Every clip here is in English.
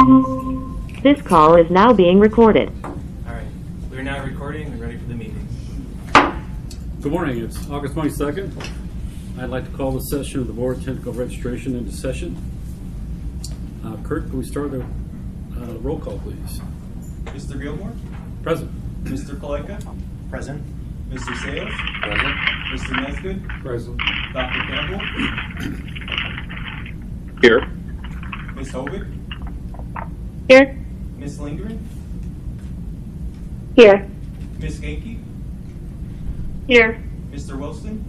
This call is now being recorded. All right, we're now recording and ready for the meeting. Good morning. It's August 22nd. I'd like to call the session of the Board of Technical Registration into session. Kurt, can we start the roll call, please? Mr. Gilmore? Present. Mr. Paleka? Present. Mr. Sales? Present. Mr. Nesgood? Present. Dr. Campbell? Here. Ms. Hovick? Here. Ms. Lindgren? Here. Ms. Genke? Here. Mr. Wilson?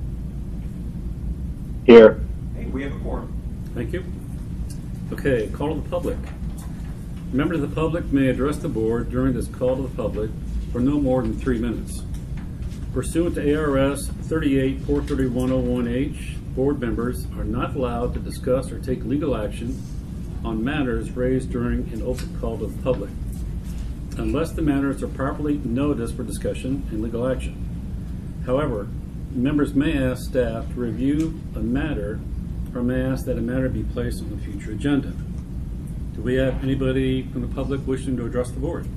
Here. Hey, we have a quorum. Thank you. Okay, call to the public. Members of the public may address the board during this call to the public for no more than 3 minutes. Pursuant to ARS 38-431-01H, board members are not allowed to discuss or take legal action on matters raised during an open call to the public, unless the matters are properly noticed for discussion and legal action. However, members may ask staff to review a matter or may ask that a matter be placed on a future agenda. Do we have anybody from the public wishing to address the board?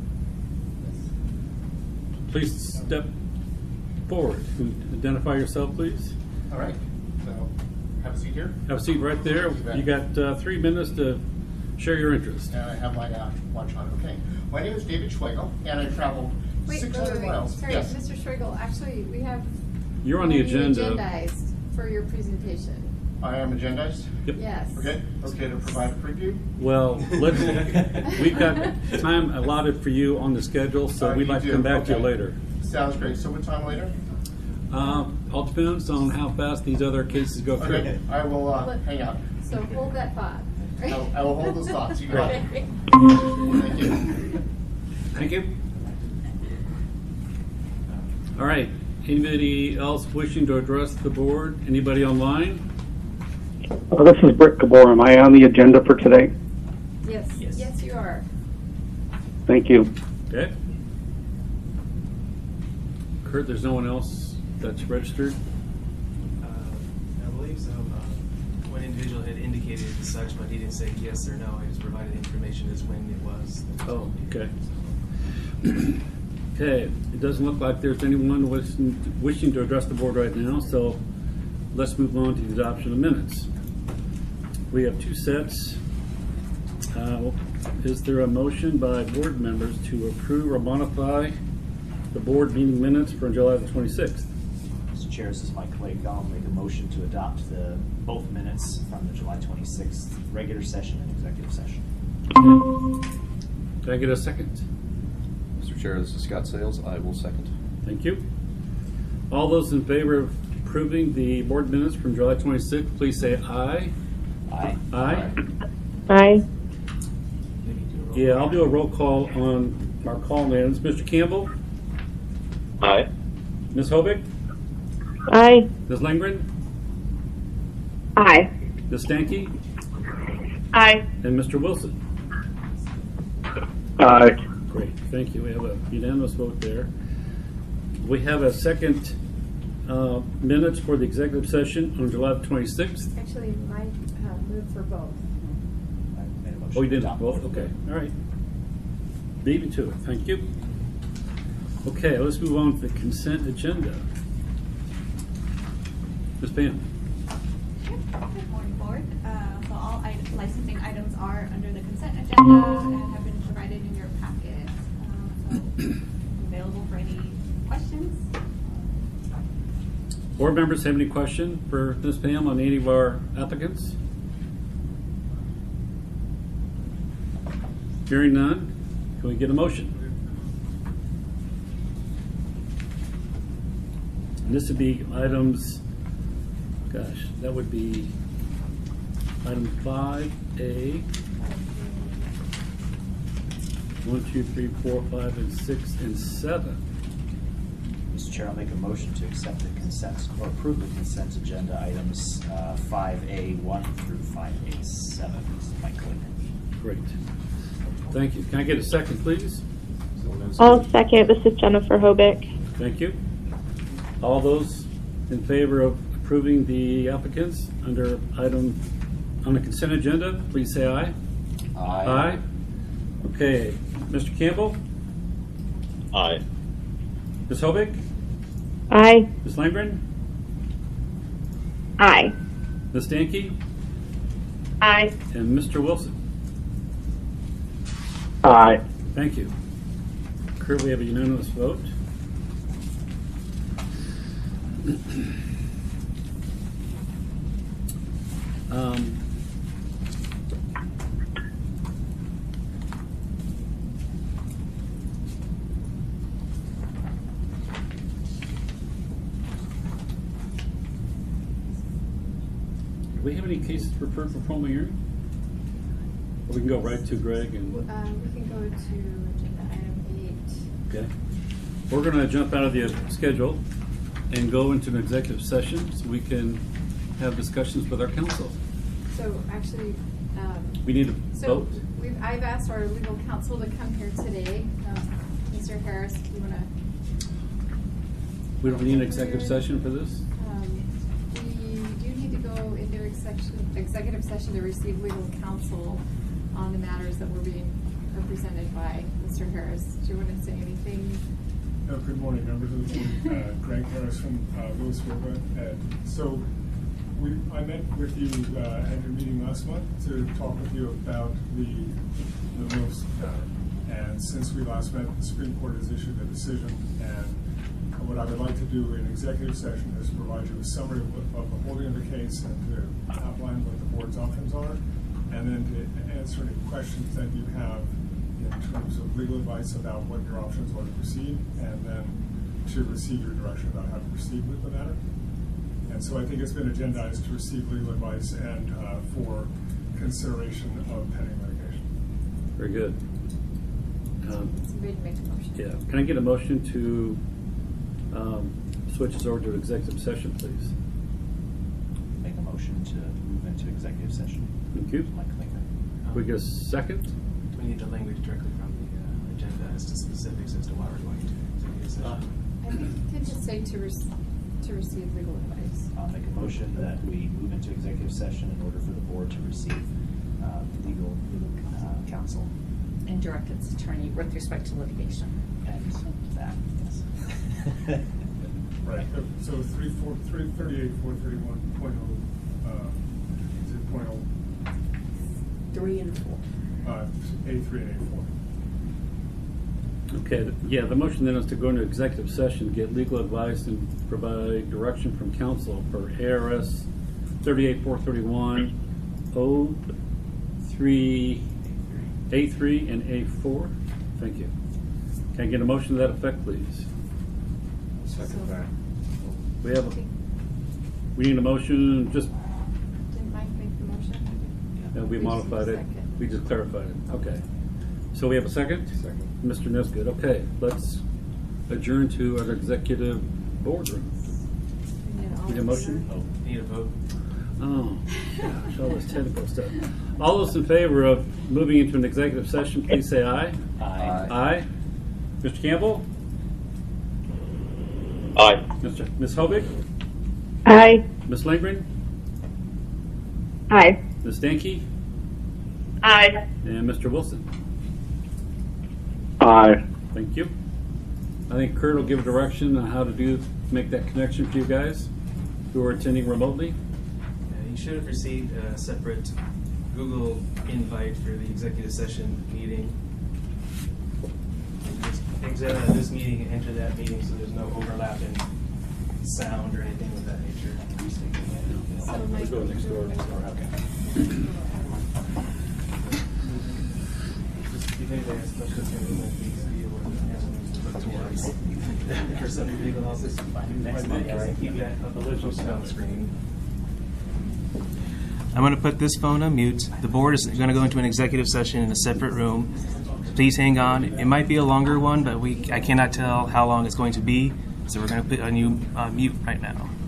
Please step forward. Identify yourself, please. All right. So, have a seat here. Have a seat right there. You got 3 minutes to share your interest. And I have my watch on. Okay. My name is David Schwegel, and I traveled 600 miles. Sorry, Yes. Mr. Schwegel, actually, we have You're on the agenda. agendized for your presentation. I am agendized. Yep. Yes. Okay. Okay, to provide a preview. Well, we've got time allotted for you on the schedule, so we'd You like to do? come back to you Okay. later. Sounds great. So what time later? All depends on how fast these other cases go through. Okay. I will hang out. So hold that thought. I will hold those thoughts. You got it. Okay. Thank you. Thank you. All right. Anybody else wishing to address the board? Anybody online? This is Britt Gabor. Am I on the agenda for today? Yes. Yes, you are. Thank you. Okay. Kurt, there's no one else that's registered? I believe so. One individual had indicated as such, but he didn't say yes or no. I just provided information as when it was. Oh, okay. Okay, it doesn't look like there's anyone wishing to address the board right now, so let's move on to the adoption of minutes. We have 2 sets. Is there a motion by board members to approve or modify the board meeting minutes for July the 26th? Mr. Chair, this is Mike Lake. I'll make a motion to adopt both minutes from the July 26th regular session and executive session. Can I get a second? Mr. Chair, this is Scott Sales. I will second. Thank you. All those in favor of approving the board minutes from July 26th, please say aye. Aye. Aye. Aye. Yeah, I'll do a roll call on our call-ins. Mr. Campbell? Aye. Ms. Hovick? Aye. Ms. Lindgren? Aye. Ms. Stanky? Aye. And Mr. Wilson? Aye. Great, thank you. We have a unanimous vote there. We have a second minutes for the executive session on July the 26th. Actually, Mike moved for both. I made a motion Oh, you to didn't? adopt Both? Okay, all right. Beat me to it, thank you. Okay, let's move on to the consent agenda. Ms. Pam. Good morning, Board. So all licensing items are under the consent agenda and have been provided in your packet. So available for any questions. Board members have any question for Ms. Pam on any of our applicants? Hearing none, can we get a motion? And this would be items, gosh, that would be item 5A, 1, 2, 3, 4, 5, and 6, and 7. Mr. Chair, I'll make a motion to accept the consent or approve the consent agenda items 5A1 through 5A7. This is Mike Lake. Great. Thank you. Can I get a second, please? I'll second. This is Jennifer Hobick. Thank you. All those in favor of approving the applicants under item on the consent agenda, please say aye. Aye. Okay. Mr. Campbell? Aye. Ms. Hobick? Aye. Ms. Langren? Aye. Ms. Stankey? Aye. And Mr. Wilson? Aye. Thank you. Kurt, we have a unanimous vote. Do we have any cases referred for formal hearing? Or we can go right to Greg and. We can go to agenda item 8. Okay. We're going to jump out of the schedule and go into an executive session so we can have discussions with our counsel. So actually, We need a so vote. I've asked our legal counsel to come here today. Mr. Harris, do you want to? We don't need an executive session for this? We do need to go into executive session to receive legal counsel on the matters that were being represented by Mr. Harris. Do you want to say anything? Good morning, members of the board. Greg Harris from Lewis River. So I met with you at your meeting last month to talk with you about the Lewis matter. And since we last met, the Supreme Court has issued a decision. And what I would like to do in executive session is provide you a summary of the holding of the case and to outline what the board's options are, and then to answer any questions that you have in terms of legal advice about what your options are to proceed, and then to receive your direction about how to proceed with the matter. And so I think it's been agendized to receive legal advice and for consideration of pending litigation. Very good. Somebody to make a motion. Yeah. Can I get a motion to switch us over to executive session, please? Make a motion to move into executive session. Thank you. Mike Klinger. We get a second? Do we need the language directly from the agenda as to specifics as to why we're going to executive session? I think you can just say to receive legal advice. I'll make a motion that we move into executive session in order for the board to receive legal counsel. And direct its attorney with respect to litigation. And that, yes. Right. So 338, 431, is it point 3 and 4. A3 and A4. Okay. Yeah, the motion then is to go into executive session, get legal advice, and provide direction from counsel for ARS 38431, O3, A3, and A4. Thank you. Can I get a motion to that effect, please? Second that. We need a motion, just, Didn't Mike make the motion? we modified it. We just clarified it. Okay. So we have a second? Second. Mr. Nesgood. Okay, let's adjourn to our executive boardroom. Need a motion? Need a vote? Oh, gosh, all this technical stuff. All those in favor of moving into an executive session, please say aye. Aye. Aye. Mr. Campbell? Aye. Ms. Hobick? Aye. Ms. Lindgren? Aye. Ms. Stankey? Aye. And Mr. Wilson? Aye. Thank you. I think Kurt will give a direction on how to make that connection for you guys who are attending remotely. You should have received a separate Google invite for the executive session meeting. Just exit out of this meeting and enter that meeting so there's no overlap in sound or anything of that nature. Let's go next door. If anybody has questions, for some legal office, keep that on the screen. I'm going to put this phone on mute. The board is going to go into an executive session in a separate room. Please hang on. It might be a longer one, but I cannot tell how long it's going to be. So we're going to put on mute right now.